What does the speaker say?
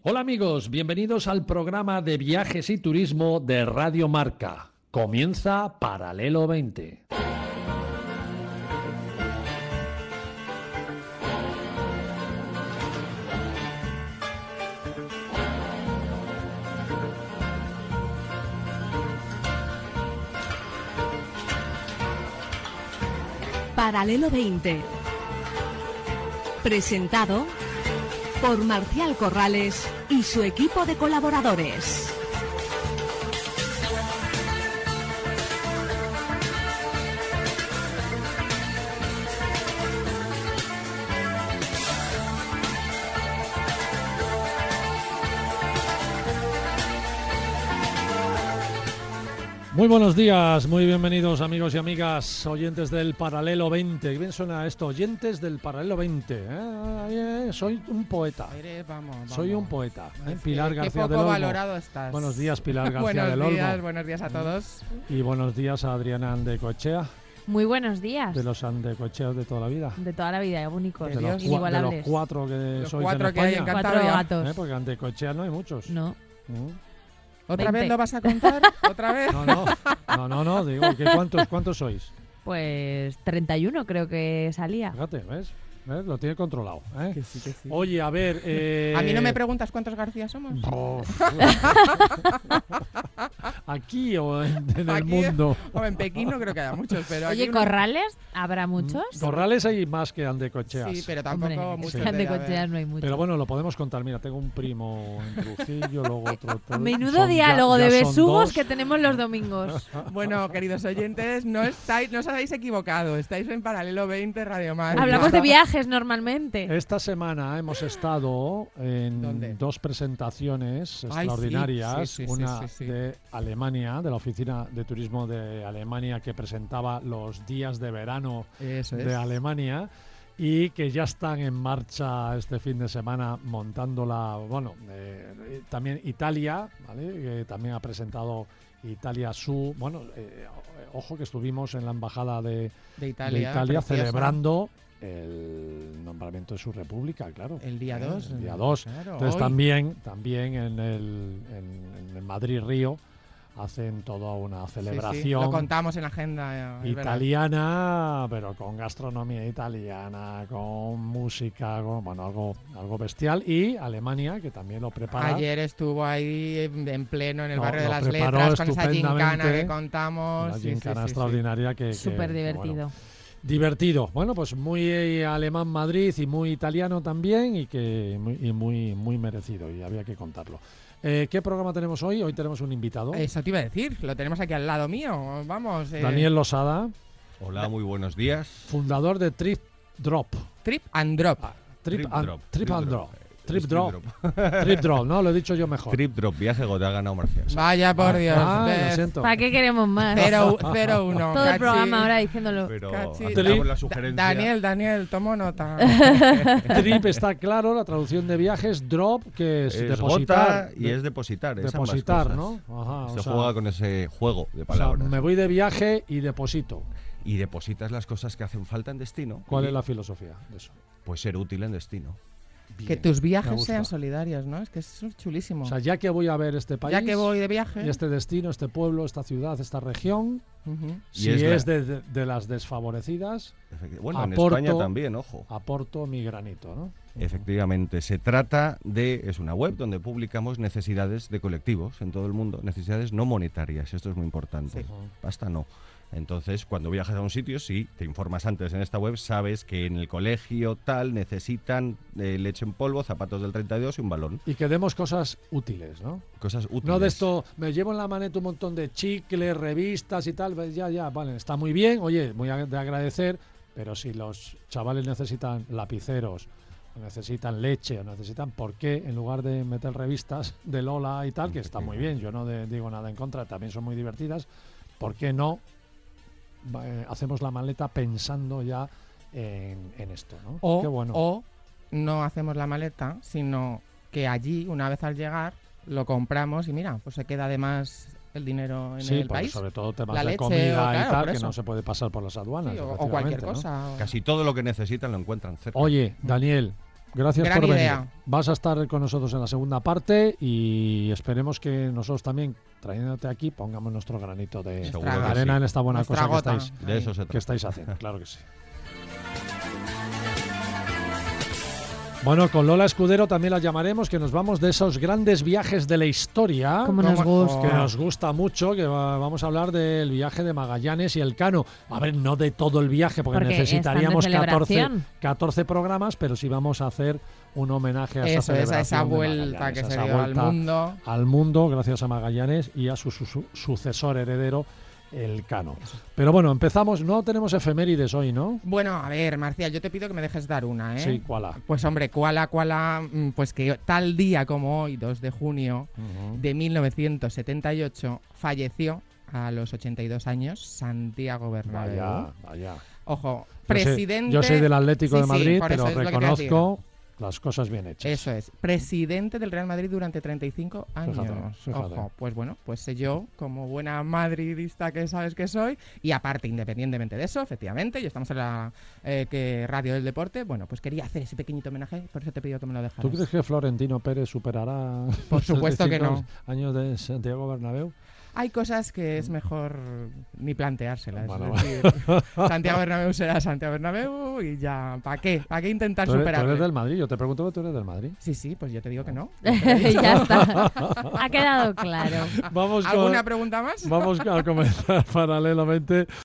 Hola amigos, bienvenidos al programa de viajes y turismo de Radio Marca. Comienza Paralelo 20. Paralelo 20. Presentado por Marcial Corrales y su equipo de colaboradores. Muy buenos días, muy bienvenidos amigos y amigas, oyentes del Paralelo 20. ¿Qué bien suena esto? Oyentes del Paralelo 20. Soy un poeta. Vamos. Soy un poeta. Pilar García Qué del poco Olmo. valorado estás. Buenos días, Pilar García del Olmo. Buenos días a todos. Y buenos días a Adriana Andecoechea, Muy buenos días. de los Andecoecheos de toda la vida. De toda la vida, únicos, De De los, de inigualables. los cuatro que Los sois cuatro en que hay España. en Cuatro Cantabria. gatos. Porque Andecoechea no hay muchos. No. ¿Otra 20. vez lo vas a contar? ¿Otra vez? No, digo, que ¿cuántos sois? Pues 31 creo que salía. Fíjate, ¿ves? Lo tiene controlado, ¿eh? Que sí, que sí. Oye, a ver... A mí no me preguntas cuántos García somos. ¿Aquí o en el Aquí, mundo? O en Pekín no creo que haya muchos, pero Oye, aquí ¿Corrales? ¿Habrá muchos? Corrales hay más que Andecocheas. Sí, pero tampoco Hombre, muchos. es que debe de cocheas haber. no hay muchos. Pero bueno, lo podemos contar. Mira, tengo un primo en Trujillo, luego otro... Menudo son diálogo ya de son besugos dos. que tenemos los domingos. Bueno, queridos oyentes, no os habéis equivocado. Estáis en Paralelo 20 Radio Mar. Hablamos de viajes normalmente. Esta semana hemos estado en ¿Dónde? dos presentaciones Ay, sí, extraordinarias. sí, Una sí. de Alemania, de la Oficina de Turismo de Alemania, que presentaba los días de verano Eso es. de Alemania y que ya están en marcha este fin de semana montándola. Bueno, también Italia, ¿vale? Que también ha presentado Italia su... Bueno, ojo que estuvimos en la embajada de Italia preciosa. celebrando el nombramiento de su república, claro. El día 2. El día 2. Claro, Entonces hoy. también en el Madrid-Río hacen toda una Sí, celebración lo contamos en la agenda. es verdad. italiana, pero con gastronomía italiana, con música, algo bestial. Y Alemania, que también lo prepara. Ayer estuvo ahí en pleno en el No, barrio de lo las preparó letras con esa gincana estupendamente. que contamos. Una Sí, gincana sí. extraordinaria que Súper que, divertido. bueno, divertido. Bueno, pues muy alemán Madrid y muy italiano también y que muy merecido y había que contarlo. ¿Qué programa tenemos hoy? Hoy tenemos un invitado. Eso te iba a decir, lo tenemos aquí al lado mío. Vamos. Daniel Losada, Hola, muy buenos días. fundador de Trip Drop. Trip and Drop. Trip and Drop. Trip Es Drop. Trip Drop, ¿no? Lo he dicho yo mejor. Trip Drop, viaje te ha ganado Marcial. Vaya por Dios. Lo siento. ¿Para qué queremos más? 0-1. Todo el programa ahora diciéndolo. Pero Cachi. aceptamos la sugerencia. Daniel, tomo nota. Trip está claro, la traducción de viajes. Drop, que es Es depositar. gota y es depositar. es ambas Depositar, cosas. ¿no? Ajá, Se o sea, juega con ese juego de o sea, palabras. me voy de viaje y deposito. Y depositas las cosas que hacen falta en destino. ¿Cuál y, es la filosofía de eso? Pues ser útil en destino. Que Bien, tus me viajes gusta. sean solidarios, ¿no? Es que es chulísimo. O sea, ya que voy a ver este país, ya que voy de viaje. y este destino, este pueblo, esta ciudad, esta región, Ujú. si es es, la- de las desfavorecidas, Bueno, en Aporto- España también, ojo. aporto mi granito, ¿no? Efectivamente, se trata es una web donde publicamos necesidades de colectivos en todo el mundo, necesidades no monetarias, esto es muy importante, Sí. pasta no. Entonces, cuando viajas a un sitio, sí, te informas antes en esta web, sabes que en el colegio tal necesitan leche en polvo, zapatos del 32 y un balón. Y que demos cosas útiles, ¿no? Cosas útiles. No de esto, me llevo en la maneta un montón de chicles, revistas y tal, pues ya, vale, está muy bien, oye, muy de agradecer, pero si los chavales necesitan lapiceros, o necesitan leche, o necesitan, ¿por qué en lugar de meter revistas de Lola y tal, que está muy bien, yo no digo nada en contra, también son muy divertidas, ¿por qué no hacemos la maleta pensando ya en esto, ¿no? Qué bueno. O no hacemos la maleta, sino que allí, una vez al llegar, lo compramos y mira, pues se queda además el dinero en Sí, el porque país. sobre todo temas La de leche, comida y claro, tal, por que eso. no se puede pasar por las aduanas. Sí, o cualquier efectivamente, ¿no? cosa. Casi todo lo que necesitan lo encuentran cerca. Oye, Daniel, Gracias Gran por idea. venir. Vas a estar con nosotros en la segunda parte y esperemos que nosotros también, trayéndote aquí, pongamos nuestro granito de Seguro que arena sí. en esta buena Nuestra cosa gota. De eso se que trata. estáis haciendo. Claro que sí. Bueno, con Lola Escudero también la llamaremos, que nos vamos de esos grandes viajes de la historia. Como nos ¿Cómo? gusta. Que nos gusta mucho, que vamos a hablar del viaje de Magallanes y Elcano. A ver, no de todo el viaje, porque Porque necesitaríamos están de 14 programas, pero sí vamos a hacer un homenaje a Eso, esa esa celebración de vuelta Magallanes, que se esa dio al vuelta mundo. al mundo gracias a Magallanes y a su sucesor heredero, Elcano. Pero bueno, empezamos. No tenemos efemérides hoy, ¿no? Bueno, a ver, Marcial, yo te pido que me dejes dar una, ¿eh? Sí, ¿cuál? Pues hombre, cuala, pues que tal día como hoy, 2 de junio de 1978, falleció a los 82 años Santiago Bernabéu. Vaya. Ojo, Yo sé- presidente... Yo soy del Atlético Sí, de sí, Madrid, por eso pero es lo que te iba a decir. reconozco las cosas bien hechas. Eso es, presidente del Real Madrid durante 35 años. Fíjate. Ojo, pues bueno, pues sé yo, como buena madridista que sabes que soy, y aparte, independientemente de eso, efectivamente, y estamos en la Radio del Deporte, bueno, pues quería hacer ese pequeñito homenaje, por eso te he pedido que me lo dejaras. ¿Tú crees que Florentino Pérez superará Por supuesto que 35 no. años de Santiago Bernabéu? Hay cosas que es mejor ni planteárselas. Bueno, es decir, Santiago Bernabéu será Santiago Bernabéu y ya, ¿para qué? ¿Para qué intentar Tú eres superarlo? del Madrid, yo te pregunto, ¿tú eres del Madrid? Sí, pues yo te digo que no. Ya está. Ha quedado claro. Vamos ¿Alguna pregunta más? Vamos a comenzar paralelamente